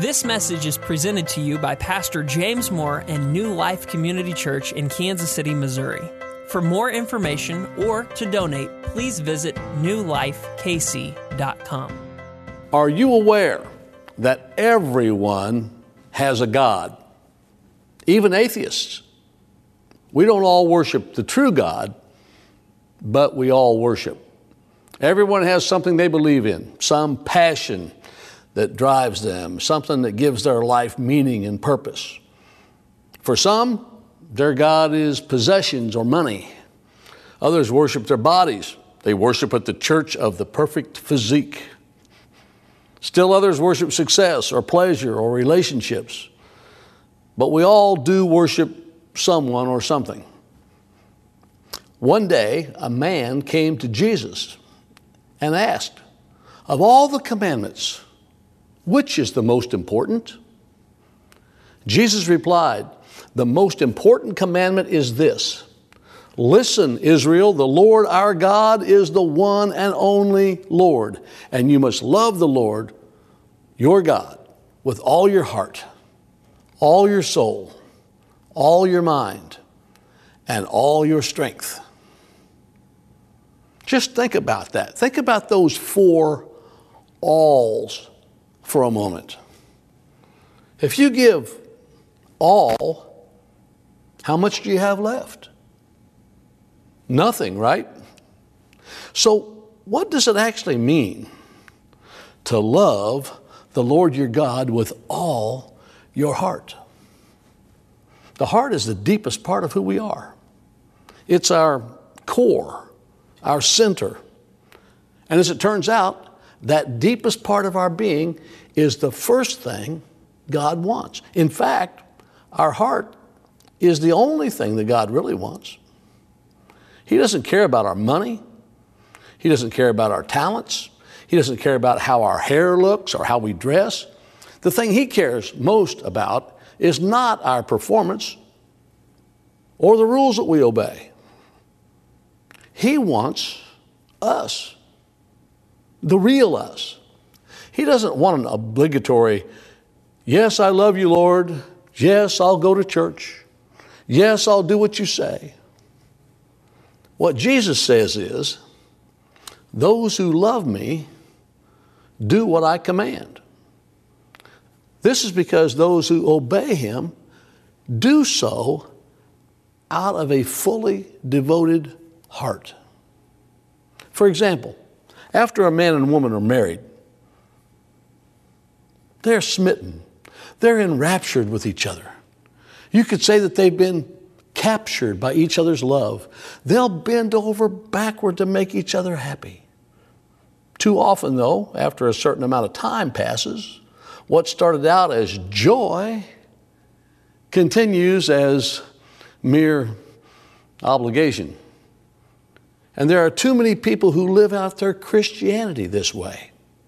This message is presented to you by Pastor James Moore and New Life Community Church in Kansas City, Missouri. For more information or to donate, please visit newlifekc.com. Are you aware that everyone has a God? Even atheists. We don't all worship the true God, but we all worship. Everyone has something they believe in, some passion that drives them, something that gives their life meaning and purpose. For some, their God is possessions or money. Others worship their bodies. They worship at the church of the perfect physique. Still others worship success or pleasure or relationships. But we all do worship someone or something. One day, a man came to Jesus and asked, "Of all the commandments, which is the most important?" Jesus replied, "The most important commandment is this: Listen, Israel, the Lord our God is the one and only Lord, and you must love the Lord, your God, with all your heart, all your soul, all your mind, and all your strength." Just think about that. Think about those four alls for a moment. If you give all, how much do you have left? Nothing, right? So what does it actually mean to love the Lord your God with all your heart? The heart is the deepest part of who we are. It's our core, our center. And as it turns out, that deepest part of our being is the first thing God wants. In fact, our heart is the only thing that God really wants. He doesn't care about our money. He doesn't care about our talents. He doesn't care about how our hair looks or how we dress. The thing He cares most about is not our performance or the rules that we obey. He wants us, the real us. He doesn't want an obligatory, "Yes, I love you, Lord. Yes, I'll go to church. Yes, I'll do what you say." What Jesus says is, "Those who love me do what I command." This is because those who obey Him do so out of a fully devoted heart. For example, after a man and woman are married, they're smitten. They're enraptured with each other. You could say that they've been captured by each other's love. They'll bend over backward to make each other happy. Too often, though, after a certain amount of time passes, what started out as joy continues as mere obligation. And there are too many people who live out their Christianity this way.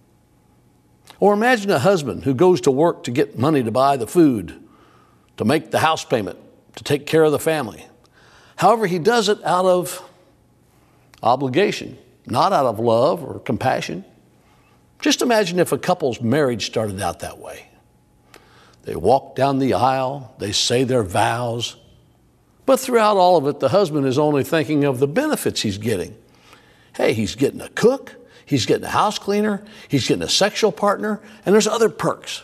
Or imagine a husband who goes to work to get money to buy the food, to make the house payment, to take care of the family. However, he does it out of obligation, not out of love or compassion. Just imagine if a couple's marriage started out that way. They walk down the aisle, they say their vows, but throughout all of it, the husband is only thinking of the benefits he's getting. Hey, he's getting a cook, he's getting a house cleaner, he's getting a sexual partner, and there's other perks.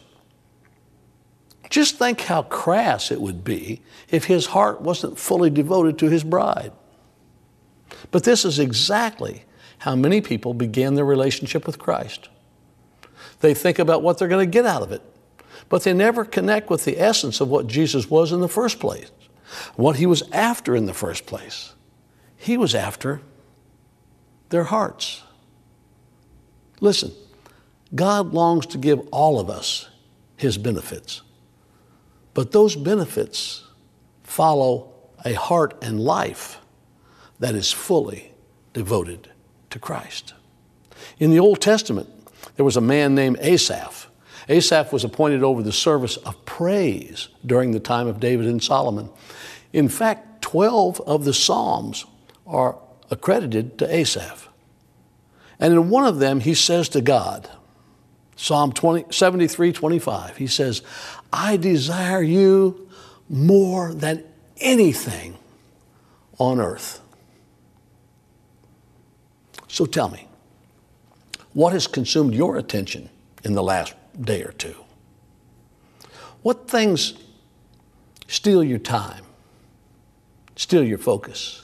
Just think how crass it would be if his heart wasn't fully devoted to his bride. But this is exactly how many people began their relationship with Christ. They think about what they're going to get out of it, but they never connect with the essence of what Jesus was in the first place, what He was after in the first place. He was after their hearts. Listen, God longs to give all of us His benefits, but those benefits follow a heart and life that is fully devoted to Christ. In the Old Testament, there was a man named Asaph. Asaph was appointed over the service of praise during the time of David and Solomon. In fact, 12 of the Psalms are accredited to Asaph. And in one of them, he says to God, Psalm 73:25. He says, I desire you more than anything on earth. So tell me, what has consumed your attention in the last day or two? What things steal your time, steal your focus?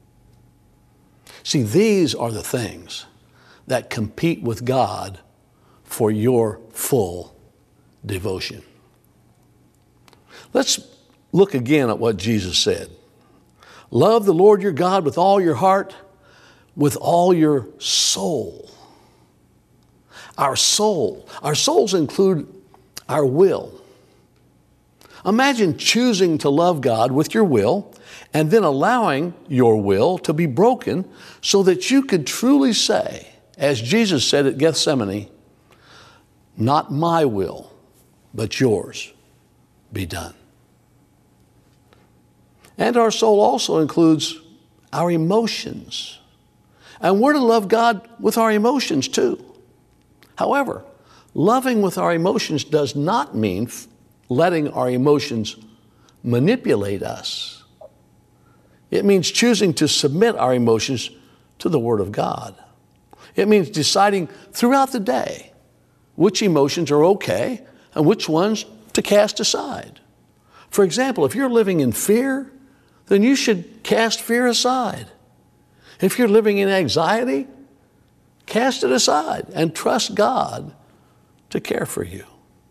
See, these are the things that compete with God for your full devotion. Let's look again at what Jesus said. Love the Lord your God with all your heart, with all your soul. Our soul. Our souls include our will. Imagine choosing to love God with your will and then allowing your will to be broken so that you could truly say, as Jesus said at Gethsemane, not my will, but yours be done. And our soul also includes our emotions. And we're to love God with our emotions too. However, loving with our emotions does not mean letting our emotions manipulate us. It means choosing to submit our emotions to the Word of God. It means deciding throughout the day which emotions are okay and which ones to cast aside. For example, if you're living in fear, then you should cast fear aside. If you're living in anxiety, cast it aside and trust God to care for you.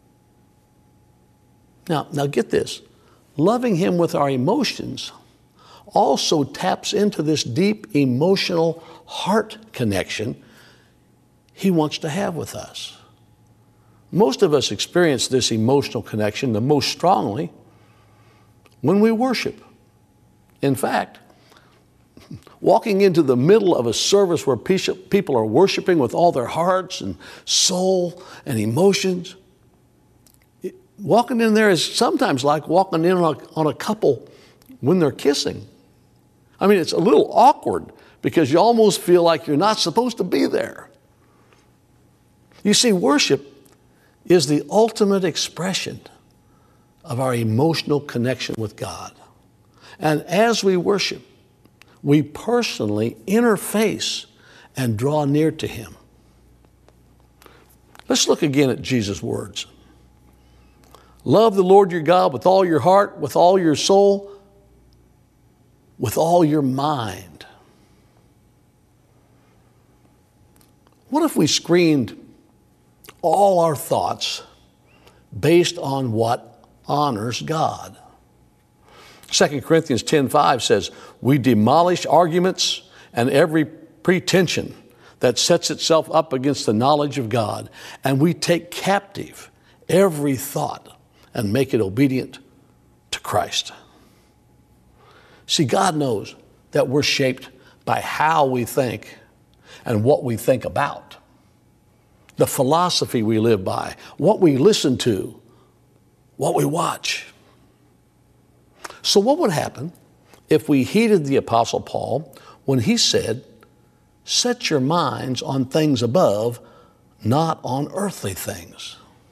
Now get this. Loving Him with our emotions also taps into this deep emotional heart connection He wants to have with us. Most of us experience this emotional connection the most strongly when we worship. In fact, walking into the middle of a service where people are worshiping with all their hearts and soul and emotions, walking in there is sometimes like walking in on a couple when they're kissing. I mean, it's a little awkward because you almost feel like you're not supposed to be there. You see, worship is the ultimate expression of our emotional connection with God. And as we worship, we personally interface and draw near to Him. Let's look again at Jesus' words. Love the Lord your God with all your heart, with all your soul, with all your mind. What if we screened all our thoughts based on what honors God? 2 Corinthians 10:5 says, we demolish arguments and every pretension that sets itself up against the knowledge of God, and we take captive every thought and make it obedient to Christ. See, God knows that we're shaped by how we think and what we think about, the philosophy we live by, what we listen to, what we watch. So what would happen if we heeded the Apostle Paul when he said, set your minds on things above, not on earthly things?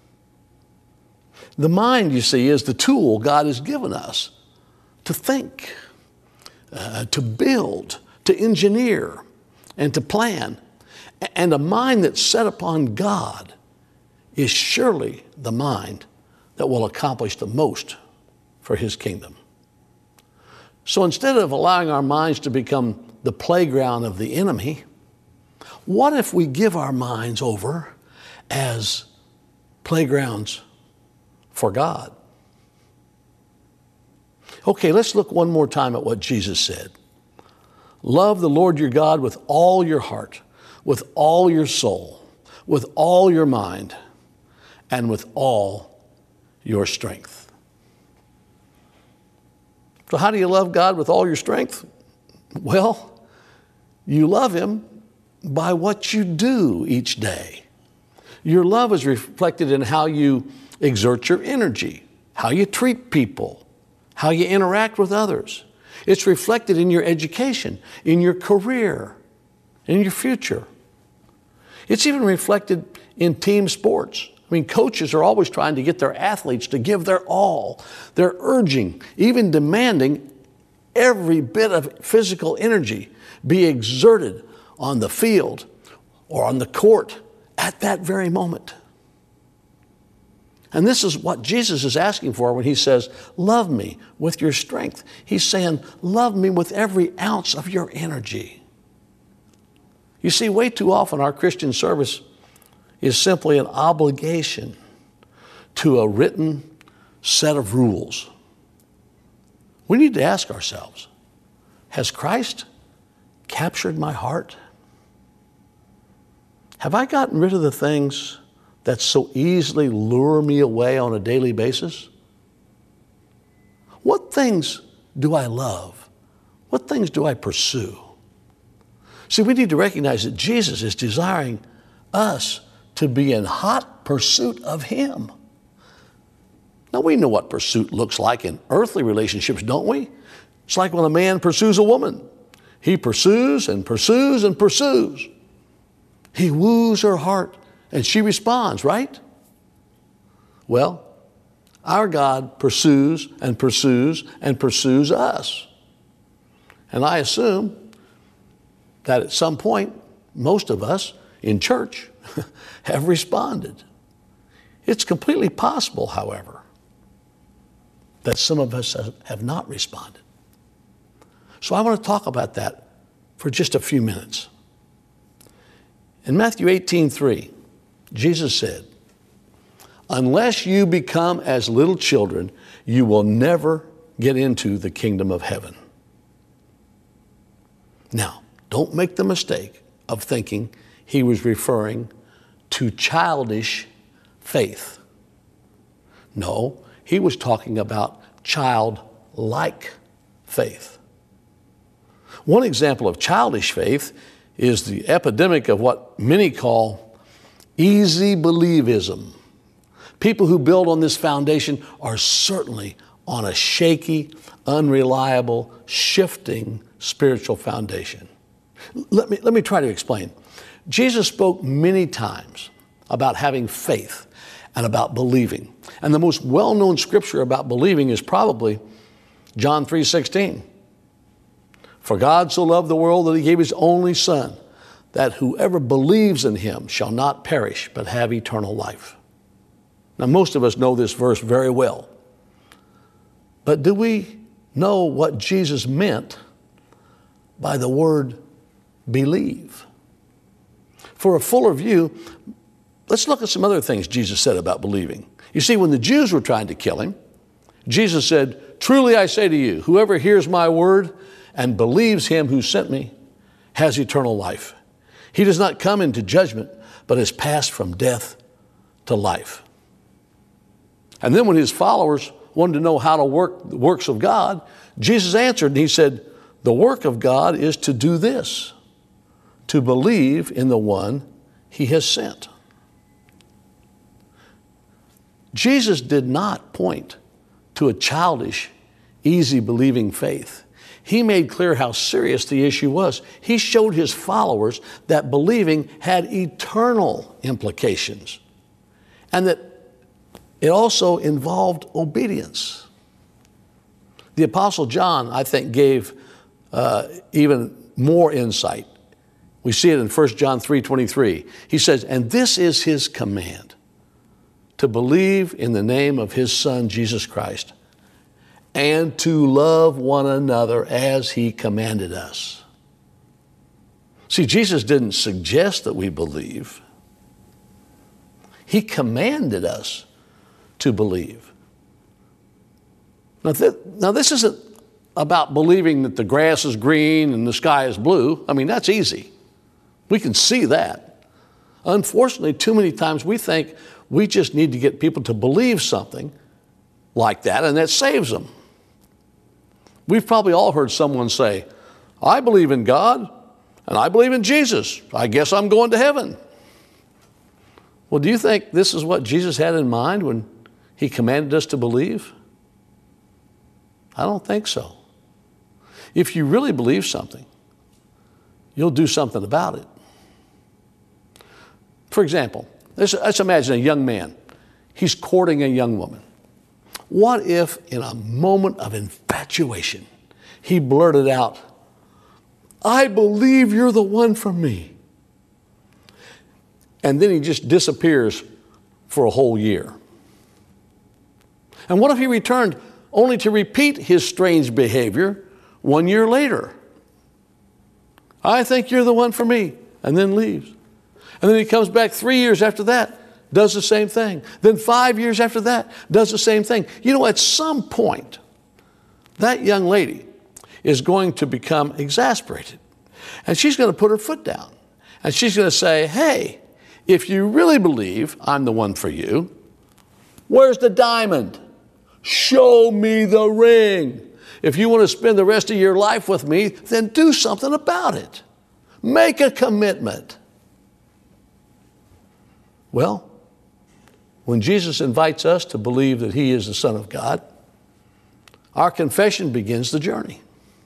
The mind, you see, is the tool God has given us to think, to build, to engineer, and to plan. And a mind that's set upon God is surely the mind that will accomplish the most for His kingdom. So instead of allowing our minds to become the playground of the enemy, what if we give our minds over as playgrounds for God? Okay, let's look one more time at what Jesus said. Love the Lord your God with all your heart, with all your soul, with all your mind, and with all your strength. So how do you love God with all your strength? Well, you love Him by what you do each day. Your love is reflected in how you exert your energy, how you treat people, how you interact with others. It's reflected in your education, in your career, in your future. It's even reflected in team sports. I mean, coaches are always trying to get their athletes to give their all. They're urging, even demanding, every bit of physical energy be exerted on the field or on the court at that very moment. And this is what Jesus is asking for when he says, love me with your strength. He's saying, love me with every ounce of your energy. You see, way too often our Christian service is simply an obligation to a written set of rules. We need to ask ourselves, has Christ captured my heart? Have I gotten rid of the things that so easily lure me away on a daily basis? What things do I love? What things do I pursue? See, we need to recognize that Jesus is desiring us to be in hot pursuit of him. Now, we know what pursuit looks like in earthly relationships, don't we? It's like when a man pursues a woman. He pursues and pursues and pursues. He woos her heart and she responds, right? Well, our God pursues and pursues and pursues us. And I assume that at some point, most of us in church have responded. It's completely possible, however, that some of us have not responded. So I want to talk about that for just a few minutes. In Matthew 18:3, Jesus said, unless you become as little children, you will never get into the kingdom of heaven. Now, don't make the mistake of thinking he was referring to childish faith. No, he was talking about childlike faith. One example of childish faith is the epidemic of what many call easy believism. People who build on this foundation are certainly on a shaky, unreliable, shifting spiritual foundation. Let me try to explain. Jesus spoke many times about having faith and about believing. And the most well-known scripture about believing is probably John 3:16. For God so loved the world that he gave his only Son, that whoever believes in him shall not perish, but have eternal life. Now, most of us know this verse very well. But do we know what Jesus meant by the word believe? For a fuller view, let's look at some other things Jesus said about believing. You see, when the Jews were trying to kill him, Jesus said, truly I say to you, whoever hears my word and believes him who sent me has eternal life. He does not come into judgment, but has passed from death to life. And then when his followers wanted to know how to work the works of God, Jesus answered and he said, the work of God is to do this, to believe in the one he has sent. Jesus did not point to a childish, easy believing faith. He made clear how serious the issue was. He showed his followers that believing had eternal implications and that it also involved obedience. The Apostle John, I think, gave even more insight. We see it in 1 John 3:23. He says, and this is his command, to believe in the name of his Son, Jesus Christ, and to love one another as he commanded us. See, Jesus didn't suggest that we believe. He commanded us to believe. Now, this isn't about believing that the grass is green and the sky is blue. I mean, that's easy. We can see that. Unfortunately, too many times we think we just need to get people to believe something like that, and that saves them. We've probably all heard someone say, I believe in God, and I believe in Jesus. I guess I'm going to heaven. Well, do you think this is what Jesus had in mind when he commanded us to believe? I don't think so. If you really believe something, you'll do something about it. For example, let's imagine a young man. He's courting a young woman. What if in a moment of infatuation, he blurted out, "I believe you're the one for me." And then he just disappears for a whole year. And what if he returned only to repeat his strange behavior 1 year later? "I think you're the one for me," and then leaves. And then he comes back 3 years after that, does the same thing. Then 5 years after that, does the same thing. You know, at some point, that young lady is going to become exasperated. And she's going to put her foot down. And she's going to say, "Hey, if you really believe I'm the one for you, where's the diamond? Show me the ring. If you want to spend the rest of your life with me, then do something about it. Make a commitment." Well, when Jesus invites us to believe that he is the Son of God, our confession begins the journey.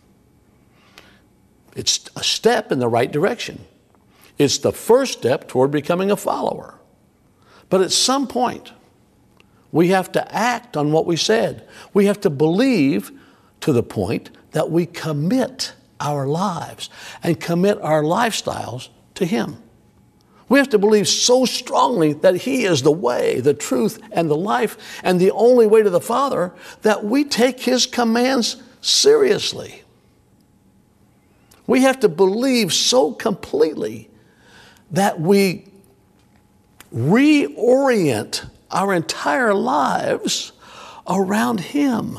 It's a step in the right direction. It's the first step toward becoming a follower. But at some point, we have to act on what we said. We have to believe to the point that we commit our lives and commit our lifestyles to him. We have to believe so strongly that he is the way, the truth, and the life, and the only way to the Father, that we take his commands seriously. We have to believe so completely that we reorient our entire lives around him.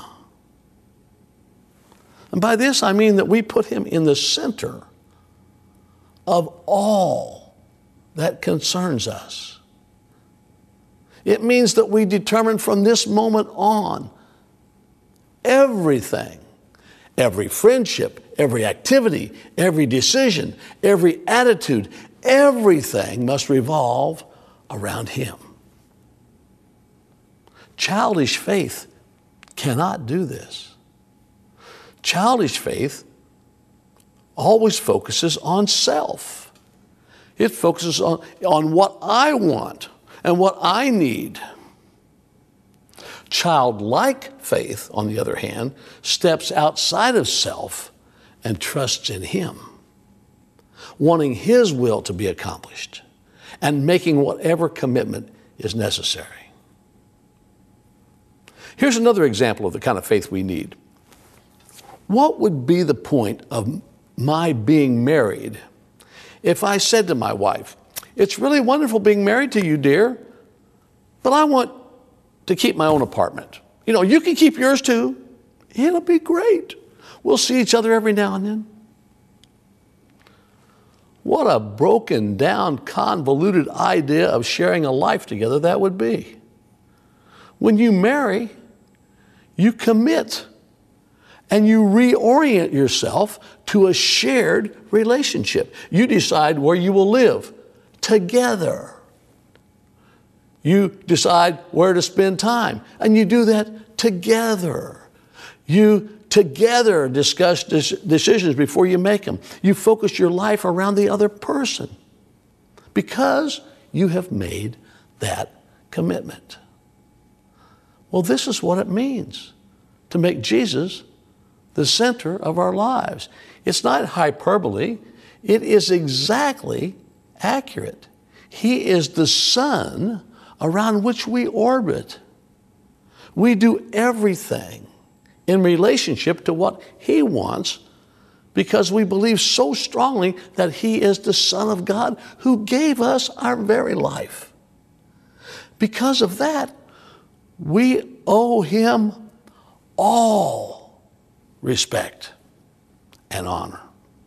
And by this I mean that we put him in the center of all that concerns us. It means that we determine from this moment on everything, every friendship, every activity, every decision, every attitude, everything must revolve around him. Childish faith cannot do this. Childish faith always focuses on self. It focuses on what I want and what I need. Childlike faith, on the other hand, steps outside of self and trusts in him, wanting his will to be accomplished and making whatever commitment is necessary. Here's another example of the kind of faith we need. What would be the point of my being married if I said to my wife, "It's really wonderful being married to you, dear, but I want to keep my own apartment. You know, you can keep yours too. It'll be great. We'll see each other every now and then." What a broken down, convoluted idea of sharing a life together that would be. When you marry, you commit and you reorient yourself to a shared relationship. You decide where you will live together. You decide where to spend time, and you do that together. You together discuss decisions before you make them. You focus your life around the other person because you have made that commitment. Well, this is what it means to make Jesus the center of our lives. It's not hyperbole. It is exactly accurate. He is the sun around which we orbit. We do everything in relationship to what he wants because we believe so strongly that he is the Son of God who gave us our very life. Because of that, we owe him all respect and honor.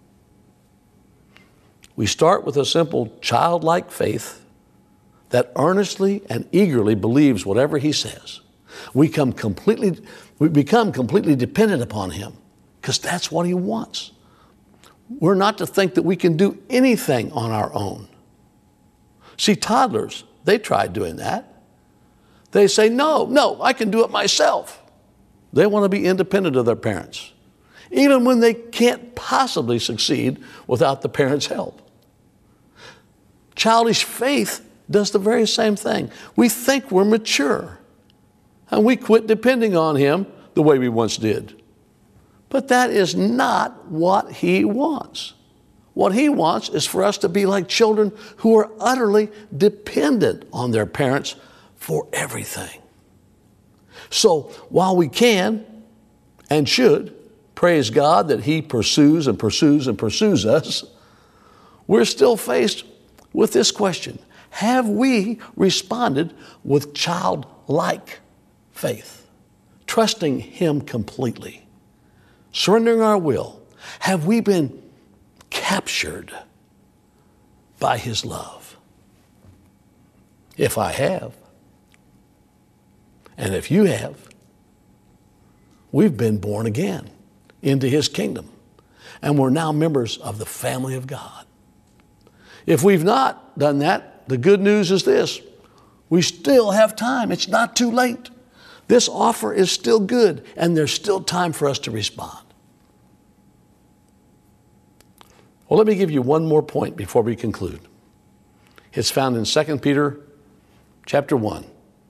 We start with a simple childlike faith that earnestly and eagerly believes whatever he says. We become completely dependent upon him because that's what he wants. We're not to think that we can do anything on our own. See, toddlers, they tried doing that. They say, no, I can do it myself. They want to be independent of their parents, even when they can't possibly succeed without the parents' help. Childish faith does the very same thing. We think we're mature, and we quit depending on him the way we once did. But that is not what he wants. What he wants is for us to be like children who are utterly dependent on their parents for everything. So while we can and should praise God that he pursues and pursues and pursues us, we're still faced with this question. Have we responded with childlike faith, trusting him completely, surrendering our will? Have we been captured by his love? If I have, and if you have, we've been born again into his kingdom, and we're now members of the family of God. If we've not done that, the good news is this: we still have time. It's not too late. This offer is still good, and there's still time for us to respond. Well, let me give you one more point before we conclude. It's found in 2 Peter chapter 1.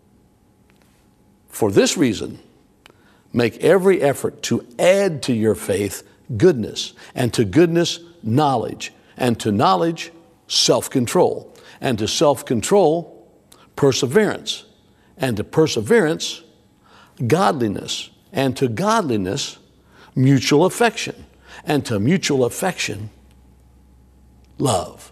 For this reason, make every effort to add to your faith goodness, and to goodness, knowledge, and to knowledge, self-control, and to self-control, perseverance, and to perseverance, godliness, and to godliness, mutual affection, and to mutual affection, love.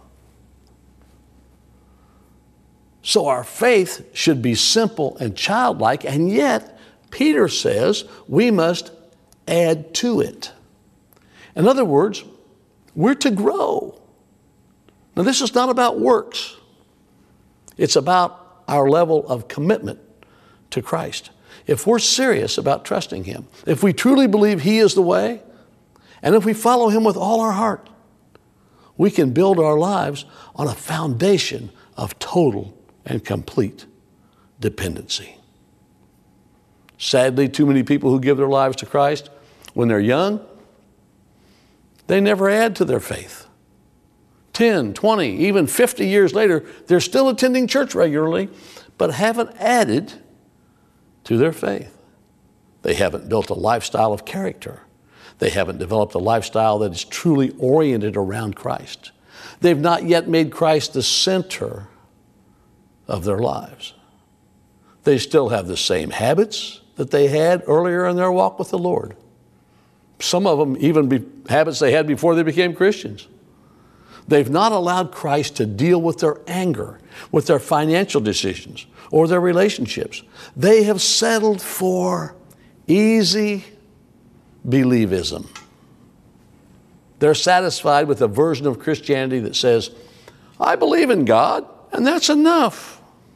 So our faith should be simple and childlike, and yet Peter says we must add to it. In other words, we're to grow. Now, this is not about works. It's about our level of commitment to Christ. If we're serious about trusting him, if we truly believe he is the way, and if we follow him with all our heart, we can build our lives on a foundation of total and complete dependency. Sadly, too many people who give their lives to Christ when they're young, they never add to their faith. 10, 20, even 50 years later, they're still attending church regularly, but haven't added to their faith. They haven't built a lifestyle of character. They haven't developed a lifestyle that is truly oriented around Christ. They've not yet made Christ the center of their lives. They still have the same habits that they had earlier in their walk with the Lord. Some of them even habits they had before they became Christians. They've not allowed Christ to deal with their anger, with their financial decisions, or their relationships. They have settled for easy believism. They're satisfied with a version of Christianity that says, I believe in God, and that's enough.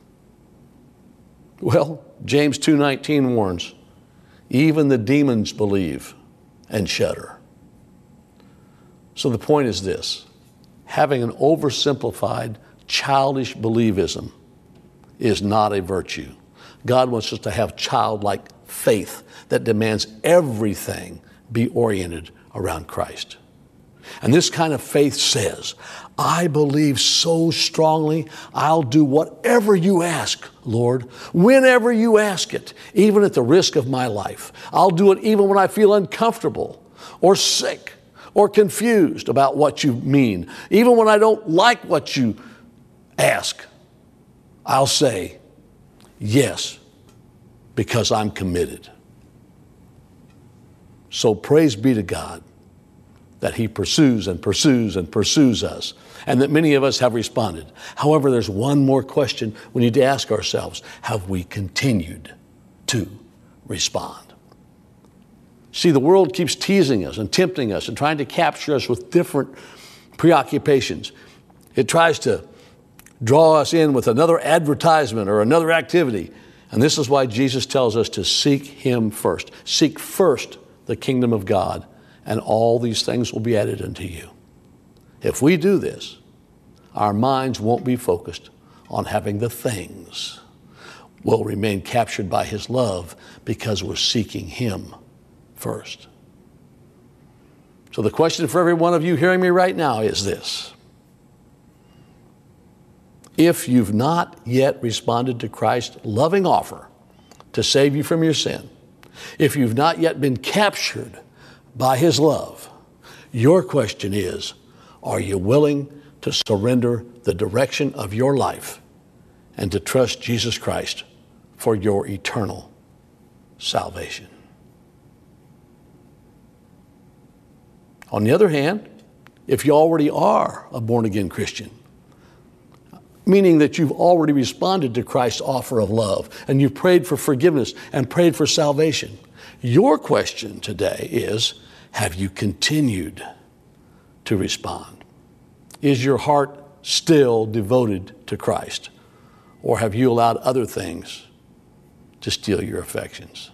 Well, James 2:19 warns, even the demons believe and shudder. So the point is this: having an oversimplified, childish believism is not a virtue. God wants us to have childlike faith that demands everything be oriented around Christ. And this kind of faith says, I believe so strongly, I'll do whatever you ask, Lord, whenever you ask it, even at the risk of my life. I'll do it even when I feel uncomfortable or sick or confused about what you mean. Even when I don't like what you ask, I'll say yes, because I'm committed. So praise be to God that he pursues and pursues and pursues us, and that many of us have responded. However, there's one more question we need to ask ourselves. Have we continued to respond? See, the world keeps teasing us and tempting us and trying to capture us with different preoccupations. It tries to draw us in with another advertisement or another activity. And this is why Jesus tells us to seek him first. Seek first the kingdom of God, and all these things will be added unto you. If we do this, our minds won't be focused on having the things. We'll remain captured by his love because we're seeking him first. So the question for every one of you hearing me right now is this: If you've not yet responded to Christ's loving offer to save you from your sin, if you've not yet been captured by His love, your question is, are you willing to surrender the direction of your life and to trust Jesus Christ for your eternal salvation? On the other hand, if you already are a born-again Christian, meaning that you've already responded to Christ's offer of love and you've prayed for forgiveness and prayed for salvation, your question today is, have you continued to respond? Is your heart still devoted to Christ? Or have you allowed other things to steal your affections?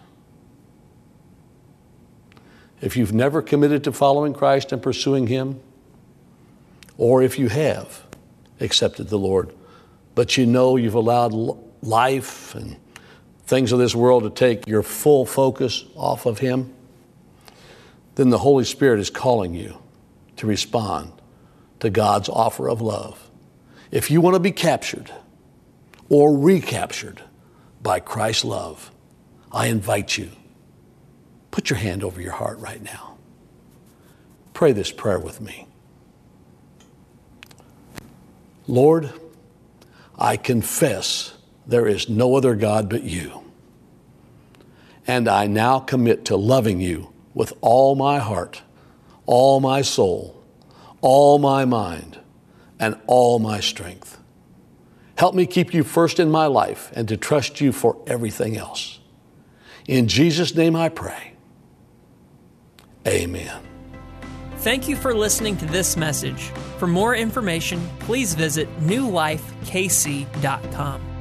If you've never committed to following Christ and pursuing Him, or if you have accepted the Lord, but you know you've allowed life and things of this world to take your full focus off of Him, then the Holy Spirit is calling you to respond to God's offer of love. If you want to be captured or recaptured by Christ's love, I invite you, put your hand over your heart right now. Pray this prayer with me. Lord, I confess there is no other God but You. And I now commit to loving You with all my heart, all my soul, all my mind, and all my strength. Help me keep You first in my life and to trust You for everything else. In Jesus' name I pray. Amen. Thank you for listening to this message. For more information, please visit newlifekc.com.